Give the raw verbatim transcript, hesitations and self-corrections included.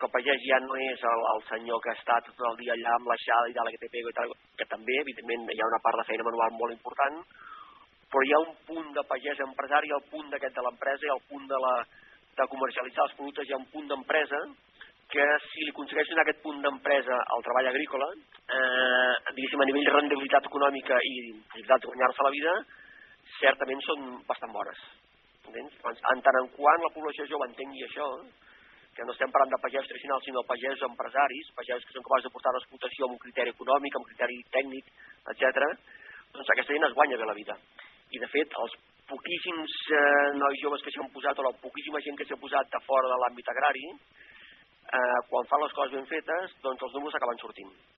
el pagès ja no és el, el senyor que està tot el dia allà amb l'aixada i tal, que té pego i tal, que també, evidentment, hi ha una part de feina manual molt important, però hi ha un punt de pagès empresari, el punt d'aquest de l'empresa i el punt de, la, de comercialitzar els productes, hi ha un punt d'empresa que si li aconsegueixen aquest punt d'empresa al treball agrícola, eh, diguéssim, a nivell de rendibilitat econòmica i possibilitat de guanyar-se la vida, certament són bastant bones. Entens? En tant en quant la població jove entengui això, que no estem parlant de pagès tradicionals, sinó pagès empresaris, pagès que són capaços de portar l'explotació amb un criteri econòmic, amb un criteri tècnic, etcètera, doncs aquesta gent es guanya bé la vida. I, de fet, els poquíssims eh, nois joves que s'hi han posat, o la poquíssima gent que s'hi ha posat de fora de l'àmbit agrari, eh, quan fan les coses ben fetes, doncs els números acaben sortint.